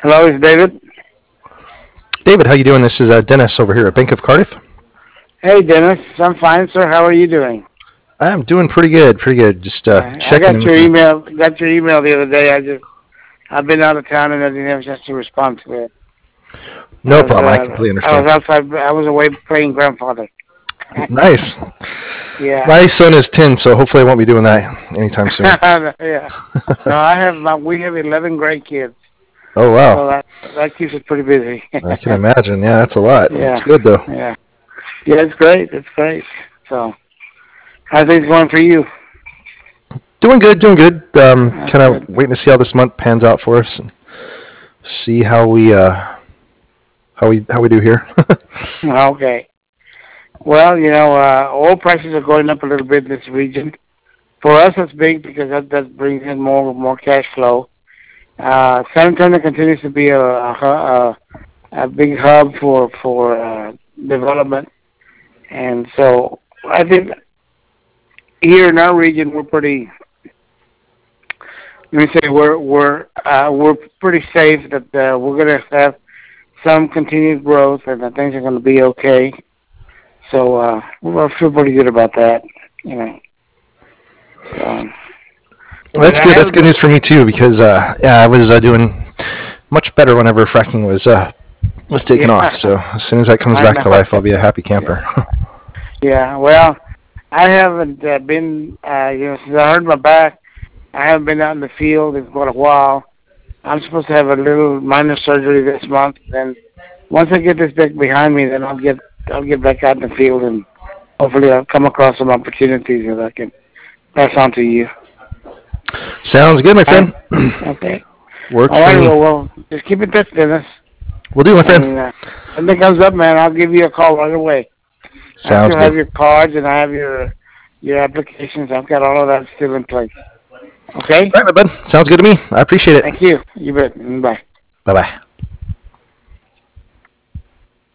Hello, it's David. David, how you doing? This is Dennis over here at Bank of Cardiff. Hey, Dennis. I'm fine, sir. How are you doing? I'm doing pretty good, pretty good. Just I checking got in your with you. email. Got your email the other day. I've been out of town and I didn't have a chance to respond to it. No problem. I completely I was understand. outside. I was away playing grandfather. Nice. Yeah. My son is 10, so hopefully I won't be doing that anytime soon. Yeah. No, we have 11 grandkids, Oh so wow, that keeps us pretty busy. I can imagine. Yeah, that's a lot. It's Yeah. good though. Yeah. Yeah. It's great. It's great. So, how's things going for you? Doing good, doing good. That's Kind of good. waiting to see how this month pans out for us and see how we do here. Okay. Well, oil prices are going up a little bit in this region. For us, it's big because that brings in more cash flow. San Antonio continues to be a big hub for development, and so I think here in our region we're pretty. Let me say we're pretty safe that we're going to have some continued growth and that things are going to be okay. So I feel pretty good about that. You know. So, Well, but that's I good. That's have good news for me too because yeah, I was doing much better whenever fracking was taken off. yeah, So as soon as that comes I back to know. life, I'll be a happy Yeah. camper. Yeah. Well, I haven't been. Since I hurt my back, I haven't been out in the field in quite a while. I'm supposed to have a little minor surgery this month. Then once I get this back behind me, then I'll get back out in the field and hopefully I'll come across some opportunities that I can pass on to you. Sounds good, my All friend. right. Okay. Works All for right. me. Well, just keep in touch, Dennis. We'll do, my friend. And something comes up, man, I'll give you a call right away. I Sounds still have good. your cards and I have your applications. I've got all of that still in place. Okay? All right, my bud. Sounds good to me. I appreciate it. Thank you. You bet. Bye. Bye bye.